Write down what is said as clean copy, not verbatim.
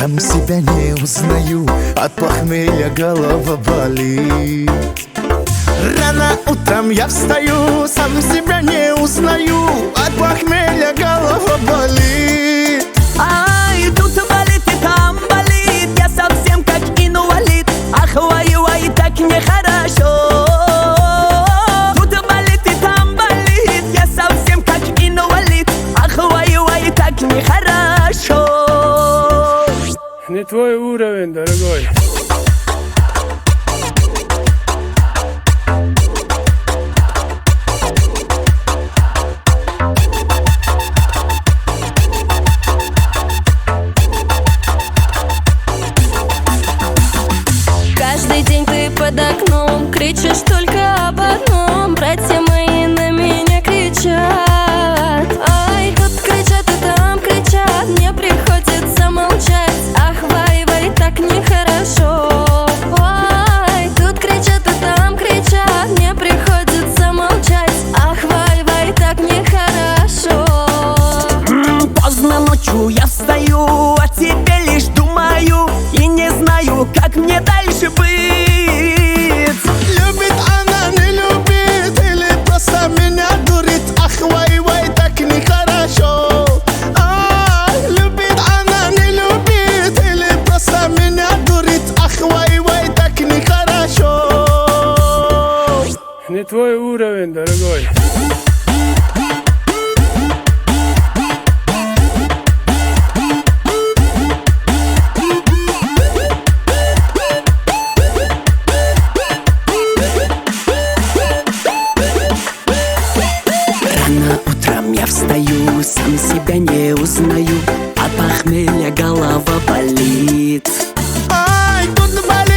Сам себя не узнаю, от похмелья голова болит. Рано утром я встаю, сам себя не узнаю, от похмелья голова болит. Ай, тут болит и там болит, я совсем как инвалид. Ах, вай, так нехорошо. Тут болит и там болит, я совсем как инвалид. Ах, вай, так нехорошо. Не твой уровень, дорогой. Каждый день ты под окном кричишь только об одном. Братья мои на меня кричат. Ай, тут кричат и там кричат, мне приходится молчать. Ах, вай, так нехорошо. Ай, тут кричат и там кричат, мне приходится молчать. Ах, вай, так нехорошо. Поздно ночью я встаю, о тебе лишь думаю и не знаю, как мне дальше быть. Любит она, не любит, или просто меня дурит. Ах, вай, так нехорошо. Любит она, не любит, или просто меня дурит. Ах, вай, так нехорошо. Не твой уровень, дорогой. Рано утром я встаю, сам себя не узнаю, от похмелья голова болит. Ай, тут болит